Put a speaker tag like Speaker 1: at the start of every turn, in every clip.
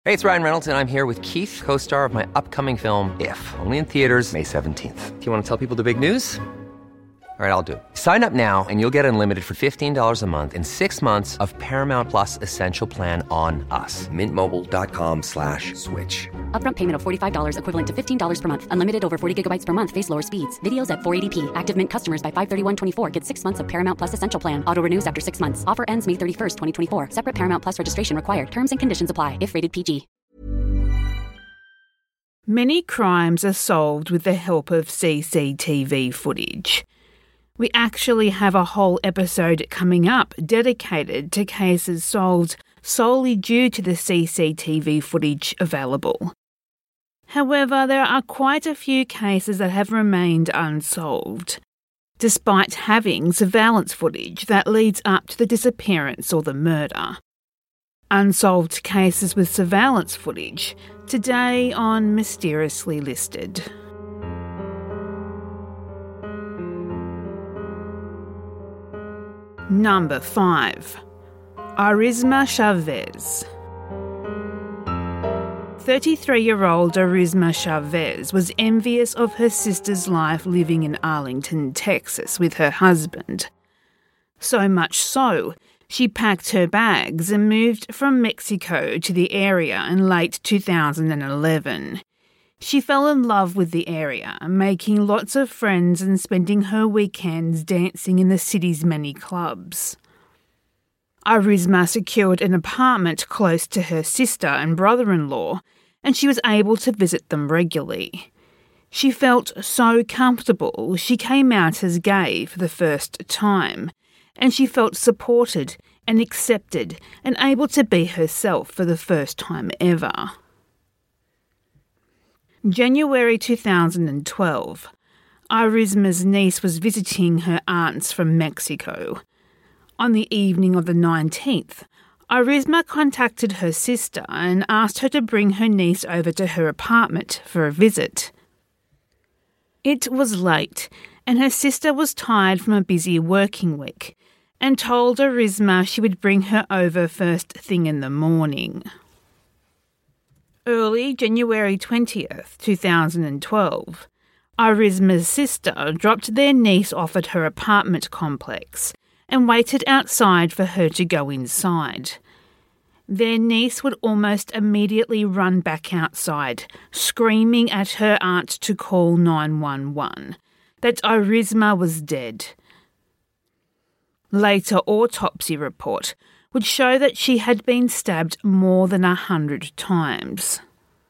Speaker 1: Hey, it's Ryan Reynolds, and I'm here with Keith, co-star of my upcoming film, If, only in theaters May 17th. Do you want to tell people the big news? All right, I'll do it. Sign up now and you'll get unlimited for $15 a month and 6 months of Paramount Plus Essential Plan on us. MintMobile.com/switch.
Speaker 2: Upfront payment of $45 equivalent to $15 per month. Unlimited over 40 gigabytes per month. Face lower speeds. Videos at 480p. Active Mint customers by 531.24 get 6 months of Paramount Plus Essential Plan. Auto renews after 6 months. Offer ends May 31st, 2024. Separate Paramount Plus registration required. Terms and conditions apply if rated PG.
Speaker 3: Many crimes are solved with the help of CCTV footage. We actually have a whole episode coming up dedicated to cases solved solely due to the CCTV footage available. However, there are quite a few cases that have remained unsolved, despite having surveillance footage that leads up to the disappearance or the murder. Unsolved cases with surveillance footage, today on Mysteriously Listed. Number 5. Arisma Chavez. 33-year-old Arisma Chavez was envious of her sister's life living in Arlington, Texas with her husband. So much so, she packed her bags and moved from Mexico to the area in late 2011. She fell in love with the area, making lots of friends and spending her weekends dancing in the city's many clubs. Arisma secured an apartment close to her sister and brother-in-law, and she was able to visit them regularly. She felt so comfortable she came out as gay for the first time, and she felt supported and accepted and able to be herself for the first time ever. January 2012, Arisma's niece was visiting her aunts from Mexico. On the evening of the 19th, Arisma contacted her sister and asked her to bring her niece over to her apartment for a visit. It was late, and her sister was tired from a busy working week, and told Arisma she would bring her over first thing in the morning. Early January 20th, 2012, Arisma's sister dropped their niece off at her apartment complex and waited outside for her to go inside. Their niece would almost immediately run back outside, screaming at her aunt to call 911, that Arisma was dead. Later autopsy report would show that she had been stabbed more than 100 times.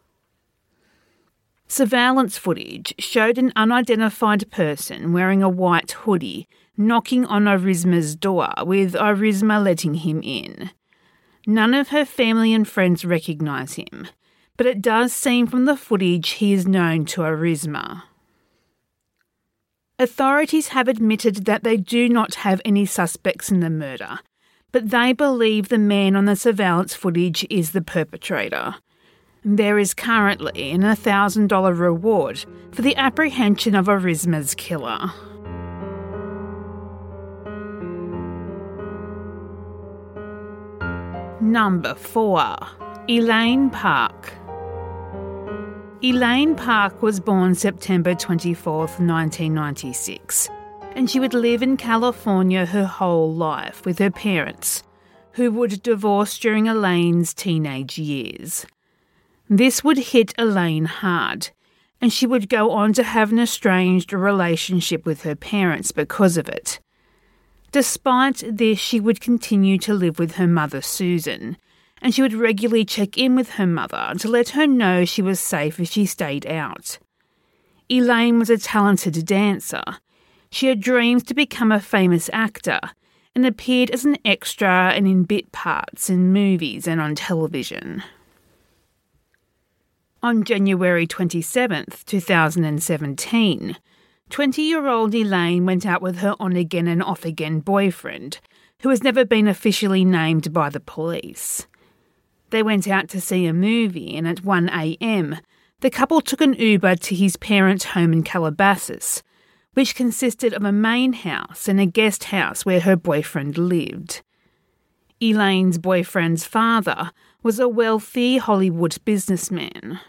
Speaker 3: Surveillance footage showed an unidentified person wearing a white hoodie knocking on Arisma's door, with Arisma letting him in. None of her family and friends recognise him, but it does seem from the footage he is known to Arisma. Authorities have admitted that they do not have any suspects in the murder, but they believe the man on the surveillance footage is the perpetrator. There is currently an $1,000 reward for the apprehension of Arisma's killer. Number 4. Elaine Park. Elaine Park was born September 24th, 1996, and she would live in California her whole life with her parents, who would divorce during Elaine's teenage years. This would hit Elaine hard, and she would go on to have an estranged relationship with her parents because of it. Despite this, she would continue to live with her mother, Susan, and she would regularly check in with her mother to let her know she was safe if she stayed out. Elaine was a talented dancer. She had dreams to become a famous actor and appeared as an extra and in bit parts in movies and on television. On January 27th, 2017, 20-year-old Elaine went out with her on-again and off-again boyfriend, who has never been officially named by the police. They went out to see a movie, and at 1 a.m, the couple took an Uber to his parents' home in Calabasas, which consisted of a main house and a guest house where her boyfriend lived. Elaine's boyfriend's father was a wealthy Hollywood businessman.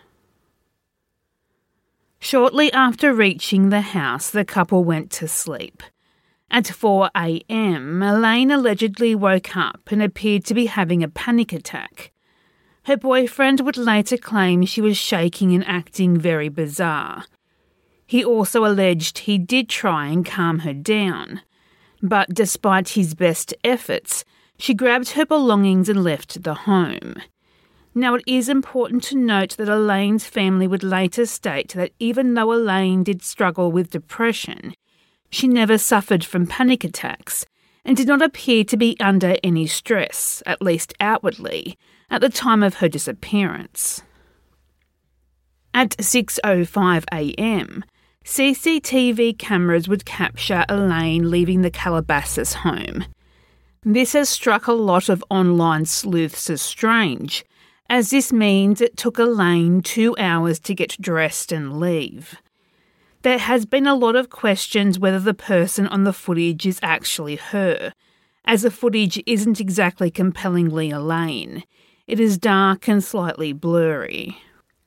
Speaker 3: Shortly after reaching the house, the couple went to sleep. At 4 a.m, Elaine allegedly woke up and appeared to be having a panic attack. Her boyfriend would later claim she was shaking and acting very bizarre. He also alleged he did try and calm her down, but despite his best efforts, she grabbed her belongings and left the home. Now, it is important to note that Elaine's family would later state that even though Elaine did struggle with depression, she never suffered from panic attacks and did not appear to be under any stress, at least outwardly, at the time of her disappearance. At 6:05 a.m, CCTV cameras would capture Elaine leaving the Calabasas home. This has struck a lot of online sleuths as strange, as this means it took Elaine 2 hours to get dressed and leave. There has been a lot of questions whether the person on the footage is actually her, as the footage isn't exactly compellingly Elaine. It is dark and slightly blurry.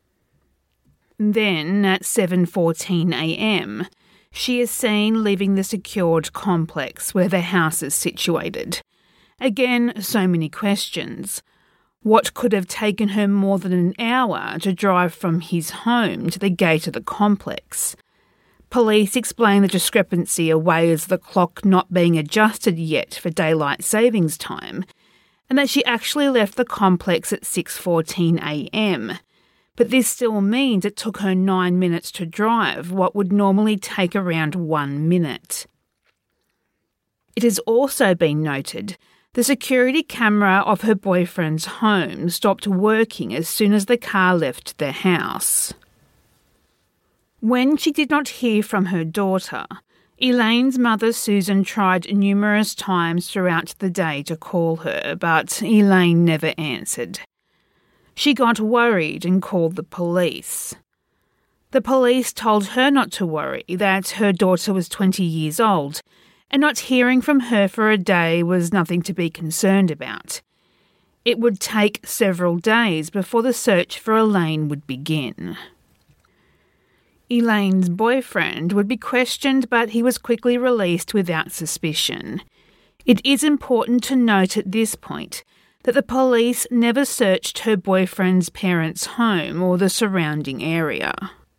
Speaker 3: Then, at 7:14 a.m, she is seen leaving the secured complex where the house is situated. Again, so many questions. What could have taken her more than an hour to drive from his home to the gate of the complex? Police explain the discrepancy away as the clock not being adjusted yet for daylight savings time, and that she actually left the complex at 6:14 a.m. But this still means it took her 9 minutes to drive what would normally take around 1 minute. It has also been noted the security camera of her boyfriend's home stopped working as soon as the car left their house. When she did not hear from her daughter, Elaine's mother Susan tried numerous times throughout the day to call her, but Elaine never answered. She got worried and called the police. The police told her not to worry, that her daughter was 20 years old, and not hearing from her for a day was nothing to be concerned about. It would take several days before the search for Elaine would begin. Elaine's boyfriend would be questioned, but he was quickly released without suspicion. It is important to note at this point that the police never searched her boyfriend's parents' home or the surrounding area.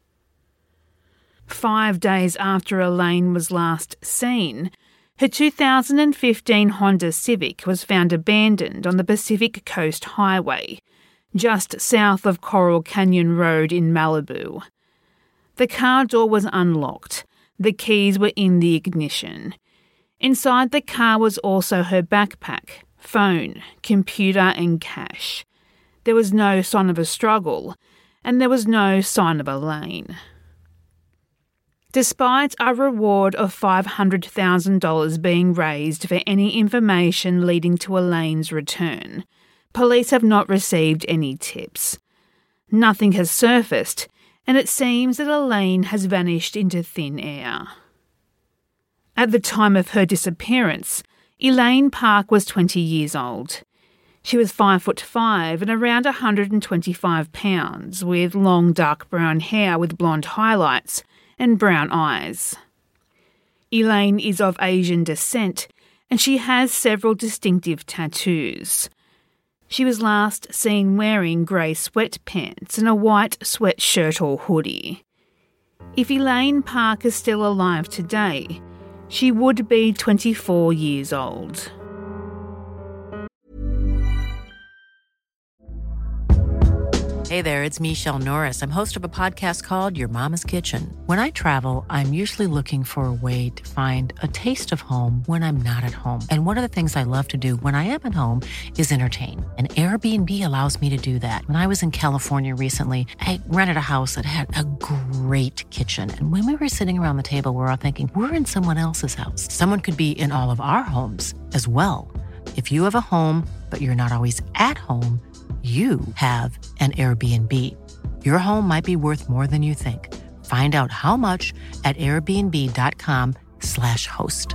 Speaker 3: 5 days after Elaine was last seen, her 2015 Honda Civic was found abandoned on the Pacific Coast Highway, just south of Coral Canyon Road in Malibu. The car door was unlocked. The keys were in the ignition. Inside the car was also her backpack, phone, computer and cash. There was no sign of a struggle, and there was no sign of Elaine. Despite a reward of $500,000 being raised for any information leading to Elaine's return, police have not received any tips. Nothing has surfaced, and it seems that Elaine has vanished into thin air. At the time of her disappearance, Elaine Park was 20 years old. She was 5'5" and around 125 pounds, with long dark brown hair with blonde highlights and brown eyes. Elaine is of Asian descent, and she has several distinctive tattoos. She was last seen wearing grey sweatpants and a white sweatshirt or hoodie. If Elaine Park is still alive today, she would be 24 years old.
Speaker 4: Hey there, it's Michelle Norris. I'm host of a podcast called Your Mama's Kitchen. When I travel, I'm usually looking for a way to find a taste of home when I'm not at home. And one of the things I love to do when I am at home is entertain. And Airbnb allows me to do that. When I was in California recently, I rented a house that had a great kitchen. And when we were sitting around the table, we're all thinking, we're in someone else's house. Someone could be in all of our homes as well. If you have a home, but you're not always at home, you have an Airbnb. Your home might be worth more than you think. Find out how much at airbnb.com/host.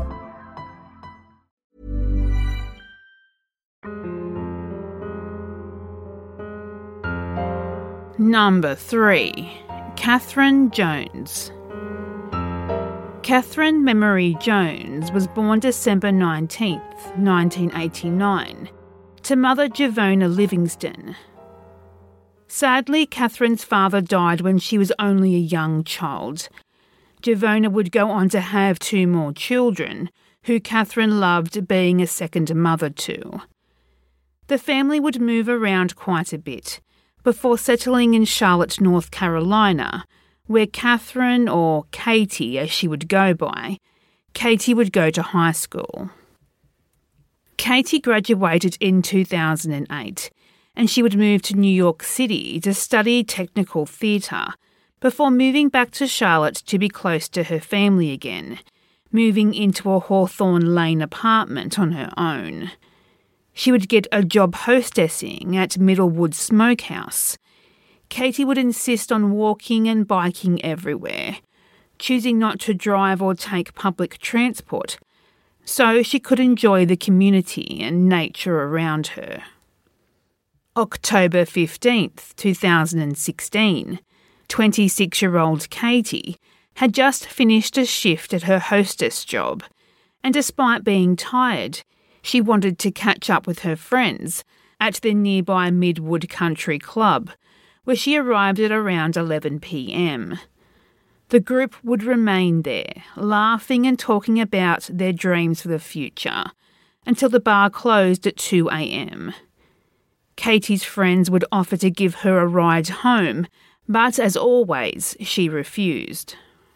Speaker 3: Number 3. Catherine Jones. Catherine Memory Jones was born December 19, 1989, to mother Givona Livingston. Sadly, Catherine's father died when she was only a young child. Givona would go on to have 2 more children, who Catherine loved being a second mother to. The family would move around quite a bit, before settling in Charlotte, North Carolina, where Catherine, or Katie as she would go by, Katie would go to high school. Katie graduated in 2008, and she would move to New York City to study technical theatre, before moving back to Charlotte to be close to her family again, moving into a Hawthorne Lane apartment on her own. She would get a job hostessing at Middlewood Smokehouse. Katie would insist on walking and biking everywhere, choosing not to drive or take public transport, so she could enjoy the community and nature around her. October 15th, 2016, 26-year-old Katie had just finished a shift at her hostess job, and despite being tired, she wanted to catch up with her friends at the nearby Midwood Country Club, where she arrived at around 11 p.m. The group would remain there, laughing and talking about their dreams for the future, until the bar closed at 2 a.m. Katie's friends would offer to give her a ride home, but as always, she refused.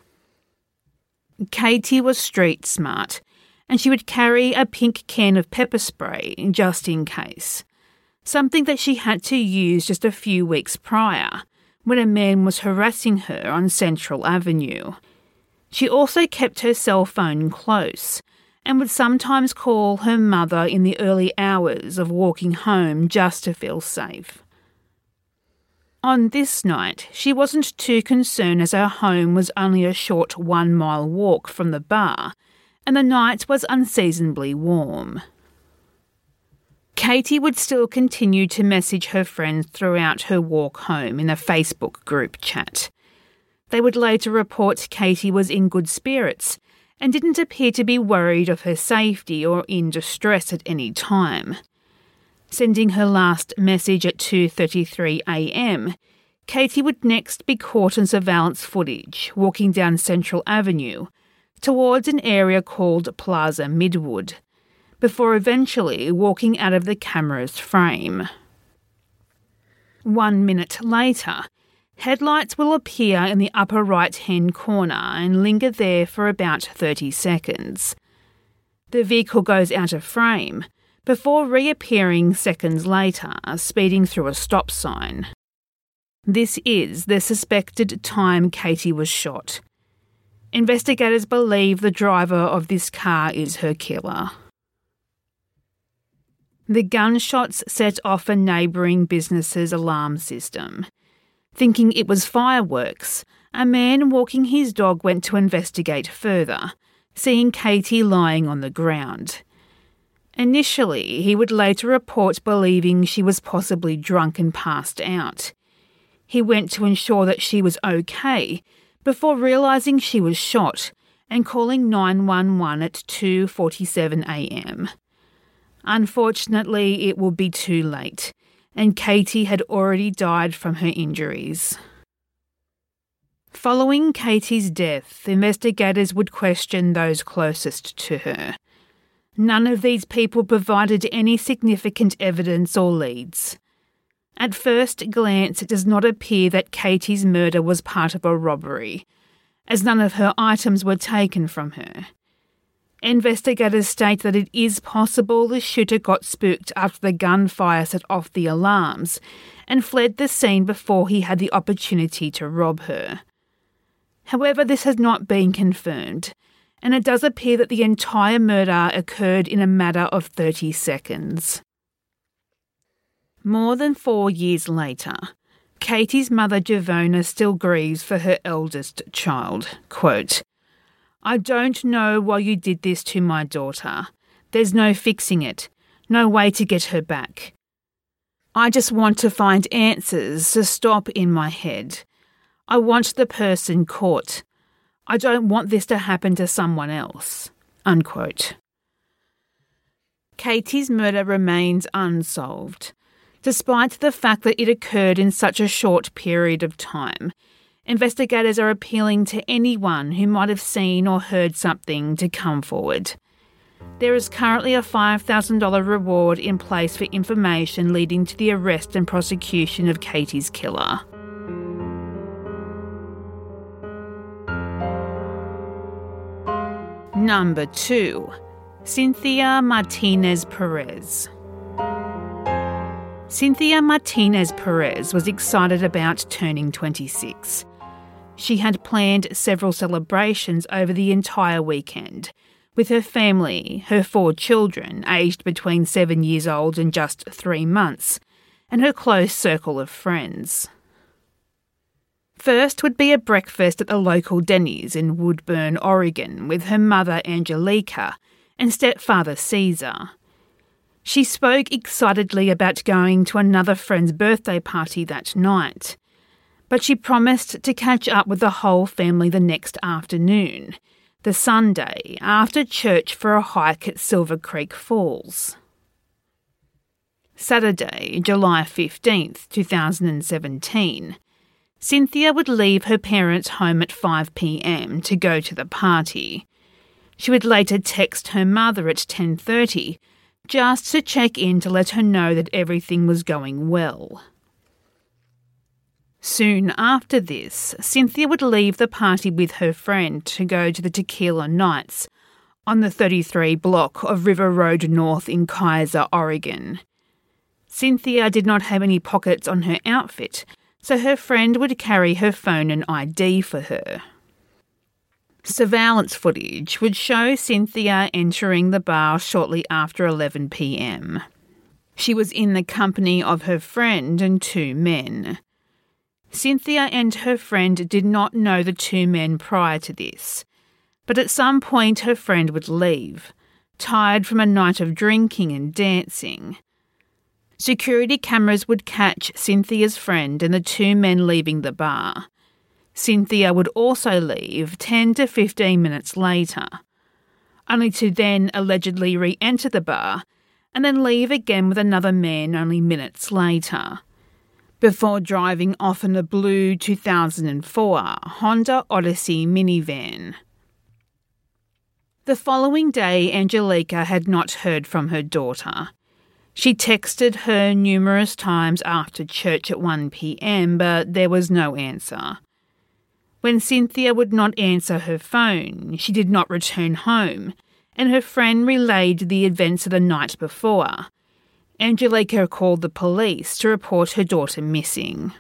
Speaker 3: Katie was street smart, and she would carry a pink can of pepper spray just in case, something that she had to use just a few weeks prior when a man was harassing her on Central Avenue. She also kept her cell phone close and would sometimes call her mother in the early hours of walking home just to feel safe. On this night, she wasn't too concerned as her home was only a short 1-mile walk from the bar, and the night was unseasonably warm. Katie would still continue to message her friends throughout her walk home in a Facebook group chat. They would later report Katie was in good spirits and didn't appear to be worried of her safety or in distress at any time. Sending her last message at 2:33 a.m, Katie would next be caught on surveillance footage walking down Central Avenue towards an area called Plaza Midwood, before eventually walking out of the camera's frame. 1 minute later, headlights will appear in the upper right-hand corner and linger there for about 30 seconds. The vehicle goes out of frame, before reappearing seconds later, speeding through a stop sign. This is the suspected time Katie was shot. Investigators believe the driver of this car is her killer. The gunshots set off a neighbouring business's alarm system. Thinking it was fireworks, a man walking his dog went to investigate further, seeing Katie lying on the ground. Initially, he would later report believing she was possibly drunk and passed out. He went to ensure that she was okay, before realising she was shot and calling 911 at 2:47 a.m. Unfortunately, it would be too late, and Katie had already died from her injuries. Following Katie's death, investigators would question those closest to her. None of these people provided any significant evidence or leads. At first glance, it does not appear that Katie's murder was part of a robbery, as none of her items were taken from her. Investigators state that it is possible the shooter got spooked after the gunfire set off the alarms and fled the scene before he had the opportunity to rob her. However, this has not been confirmed, and it does appear that the entire murder occurred in a matter of 30 seconds. More than 4 years later, Katie's mother Givona still grieves for her eldest child. Quote, "I don't know why you did this to my daughter. There's no fixing it, no way to get her back. I just want to find answers to stop in my head. I want the person caught. I don't want this to happen to someone else." Unquote. Katie's murder remains unsolved. Despite the fact that it occurred in such a short period of time, investigators are appealing to anyone who might have seen or heard something to come forward. There is currently a $5,000 reward in place for information leading to the arrest and prosecution of Katie's killer. Number 2. Cynthia Martinez Perez. Cynthia Martinez Perez was excited about turning 26. She had planned several celebrations over the entire weekend, with her family, her 4 children, aged between 7 years old and just 3 months, and her close circle of friends. First would be a breakfast at the local Denny's in Woodburn, Oregon, with her mother Angelica and stepfather Caesar. She spoke excitedly about going to another friend's birthday party that night, but she promised to catch up with the whole family the next afternoon, the Sunday, after church for a hike at Silver Creek Falls. Saturday, July 15th, 2017, Cynthia would leave her parents' home at 5 p.m. to go to the party. She would later text her mother at 10:30 just to check in to let her know that everything was going well. Soon after this, Cynthia would leave the party with her friend to go to the Tequila Nights on the 33 block of River Road North in Kaiser, Oregon. Cynthia did not have any pockets on her outfit, so her friend would carry her phone and ID for her. Surveillance footage would show Cynthia entering the bar shortly after 11 p.m. She was in the company of her friend and 2 men. Cynthia and her friend did not know the 2 men prior to this, but at some point her friend would leave, tired from a night of drinking and dancing. Security cameras would catch Cynthia's friend and the 2 men leaving the bar. Cynthia would also leave 10 to 15 minutes later, only to then allegedly re-enter the bar and then leave again with another man only minutes later, before driving off in a blue 2004 Honda Odyssey minivan. The following day, Angelica had not heard from her daughter. She texted her numerous times after church at 1 p.m, but there was no answer. When Cynthia would not answer her phone, she did not return home, and her friend relayed the events of the night before. Angelica called the police to report her daughter missing.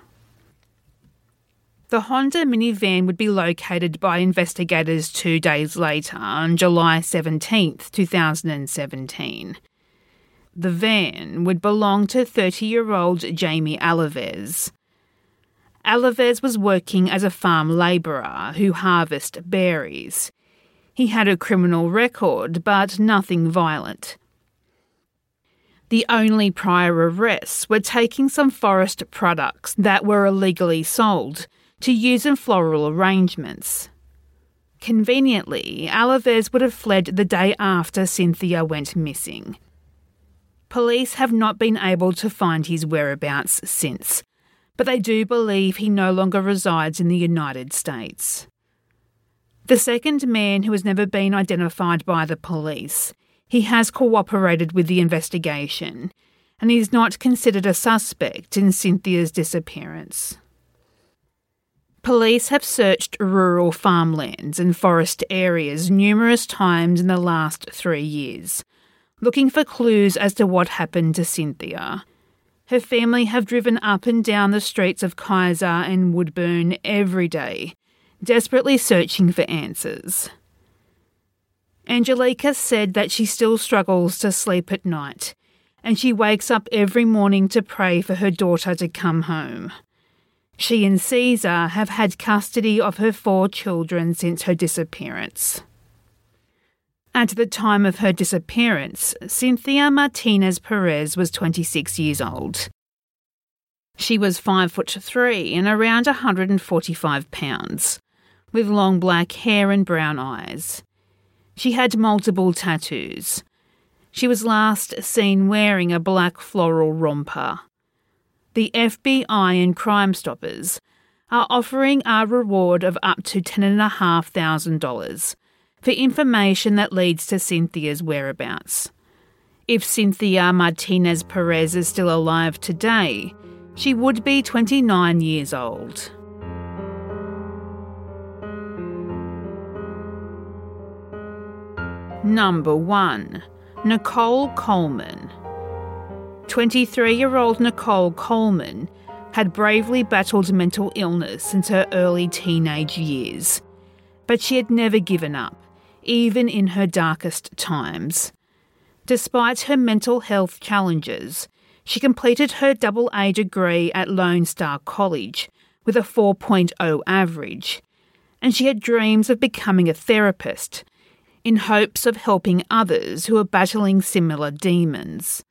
Speaker 3: The Honda minivan would be located by investigators 2 days later, on July 17th, 2017. The van would belong to 30-year-old Jamie Alaves. Alaves was working as a farm labourer who harvested berries. He had a criminal record, but nothing violent. The only prior arrests were taking some forest products that were illegally sold to use in floral arrangements. Conveniently, Alaves would have fled the day after Cynthia went missing. Police have not been able to find his whereabouts since, but they do believe he no longer resides in the United States. The second man who has never been identified by the police, he has cooperated with the investigation and is not considered a suspect in Cynthia's disappearance. Police have searched rural farmlands and forest areas numerous times in the last 3 years, looking for clues as to what happened to Cynthia. Her family have driven up and down the streets of Kaiser and Woodburn every day, desperately searching for answers. Angelica said that she still struggles to sleep at night, and she wakes up every morning to pray for her daughter to come home. She and Caesar have had custody of her 4 children since her disappearance. At the time of her disappearance, Cynthia Martinez Perez was 26 years old. She was 5'3" and around 145 pounds, with long black hair and brown eyes. She had multiple tattoos. She was last seen wearing a black floral romper. The FBI and Crime Stoppers are offering a reward of up to $10,500 for information that leads to Cynthia's whereabouts. If Cynthia Martinez Perez is still alive today, she would be 29 years old. Number 1. Nicole Coleman. 23-year-old Nicole Coleman had bravely battled mental illness since her early teenage years, but she had never given up, even in her darkest times. Despite her mental health challenges, she completed her AA degree at Lone Star College with a 4.0 average, and she had dreams of becoming a therapist in hopes of helping others who are battling similar demons.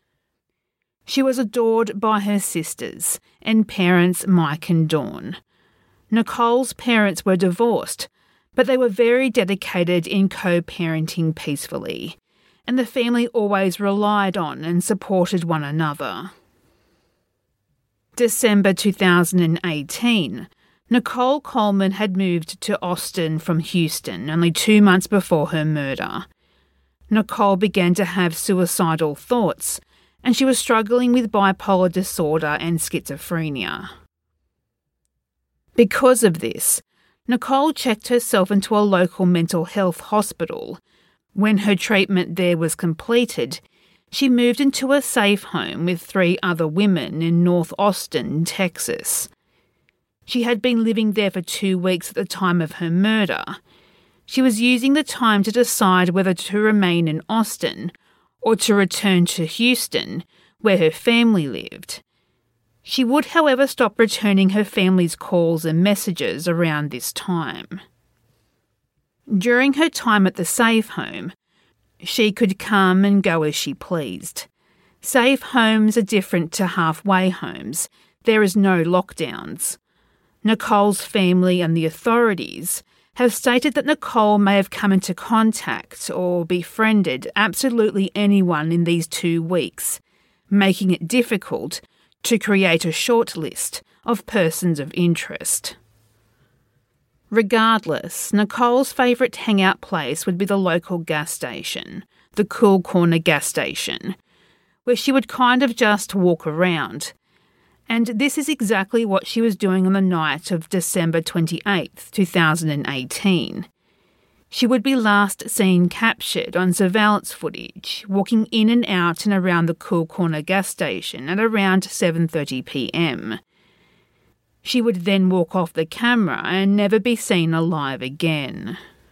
Speaker 3: She was adored by her sisters and parents Mike and Dawn. Nicole's parents were divorced, but they were very dedicated in co-parenting peacefully, and the family always relied on and supported one another. December 2018, Nicole Coleman had moved to Austin from Houston only 2 months before her murder. Nicole began to have suicidal thoughts, and she was struggling with bipolar disorder and schizophrenia. Because of this, Nicole checked herself into a local mental health hospital. When her treatment there was completed, she moved into a safe home with 3 other women in North Austin, Texas. She had been living there for 2 weeks at the time of her murder. She was using the time to decide whether to remain in Austin or to return to Houston, where her family lived. She would, however, stop returning her family's calls and messages around this time. During her time at the safe home, she could come and go as she pleased. Safe homes are different to halfway homes. There is no lockdowns. Nicole's family and the authorities have stated that Nicole may have come into contact or befriended absolutely anyone in these 2 weeks, making it difficult to create a short list of persons of interest. Regardless, Nicole's favourite hangout place would be the local gas station, the Cool Corner gas station, where she would kind of just walk around. And this is exactly what she was doing on the night of December 28, 2018. She would be last seen captured on surveillance footage, walking in and out and around the Cool Corner gas station at around 7:30 p.m. She would then walk off the camera and never be seen alive again.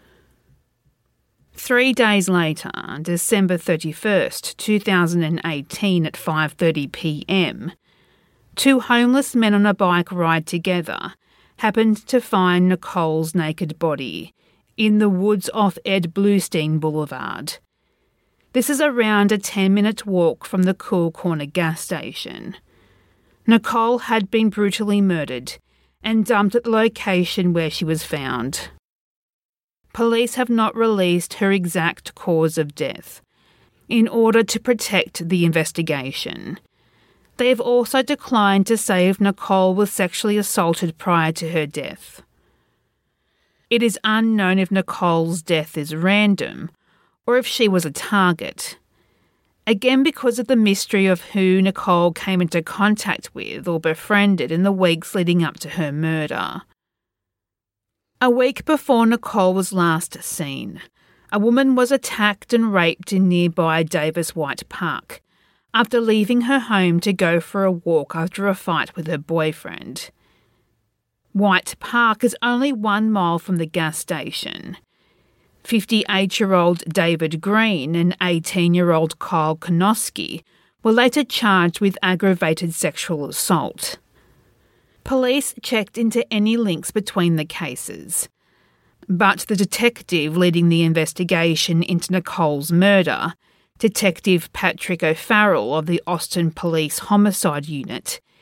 Speaker 3: 3 days later, December 31st, 2018 at 5:30 p.m, 2 homeless men on a bike ride together happened to find Nicole's naked body in the woods off Ed Bluestein Boulevard. This is around a 10-minute walk from the Cool Corner gas station. Nicole had been brutally murdered and dumped at the location where she was found. Police have not released her exact cause of death in order to protect the investigation. They have also declined to say if Nicole was sexually assaulted prior to her death. It is unknown if Nicole's death is random or if she was a target. Again, because of the mystery of who Nicole came into contact with or befriended in the weeks leading up to her murder. A week before Nicole was last seen, a woman was attacked and raped in nearby Davis White Park after leaving her home to go for a walk after a fight with her boyfriend. White Park is only 1 mile from the gas station. 58-year-old David Green and 18-year-old Kyle Konoski were later charged with aggravated sexual assault. Police checked into any links between the cases, but the detective leading the investigation into Nicole's murder, Detective Patrick O'Farrell of the Austin Police Homicide Unit,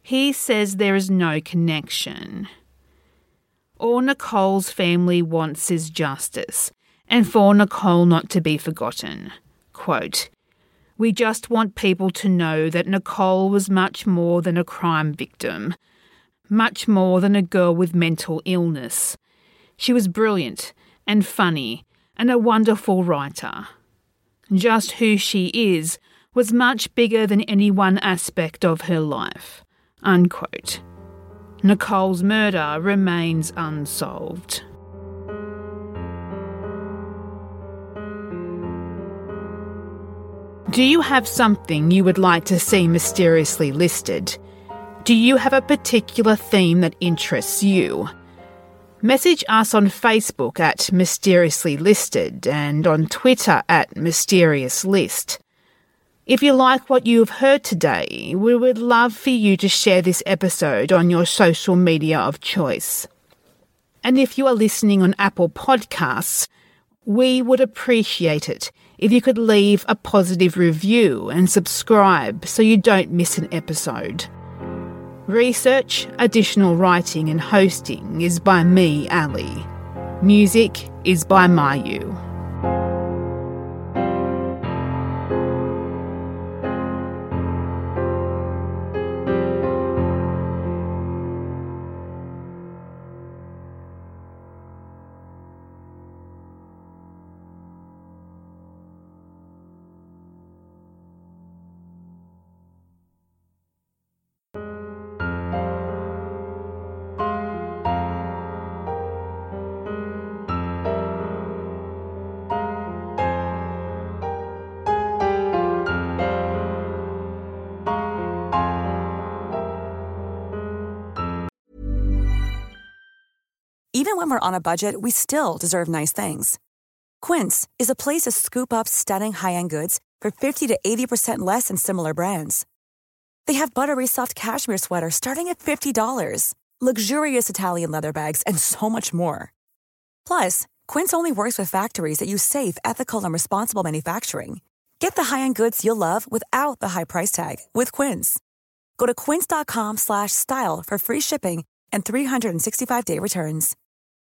Speaker 3: He says there is no connection. All Nicole's family wants is justice, and for Nicole not to be forgotten. Quote, "We just want people to know that Nicole was much more than a crime victim, much more than a girl with mental illness. She was brilliant and funny and a wonderful writer. Just who she is was much bigger than any one aspect of her life." Unquote. Nicole's murder remains unsolved. Do you have something you would like to see mysteriously listed? Do you have a particular theme that interests you? Message us on Facebook at Mysteriously Listed and on Twitter at Mysterious List. If you like what you've heard today, we would love for you to share this episode on your social media of choice. And if you are listening on Apple Podcasts, we would appreciate it if you could leave a positive review and subscribe so you don't miss an episode. Research, additional writing and hosting is by me, Ali. Music is by Mayu.
Speaker 5: Even when we're on a budget, we still deserve nice things. Quince is a place to scoop up stunning high-end goods for 50 to 80% less than similar brands. They have buttery soft cashmere sweaters starting at $50, luxurious Italian leather bags, and so much more. Plus, Quince only works with factories that use safe, ethical, and responsible manufacturing. Get the high-end goods you'll love without the high price tag with Quince. Go to quince.com/style for free shipping and 365-day returns.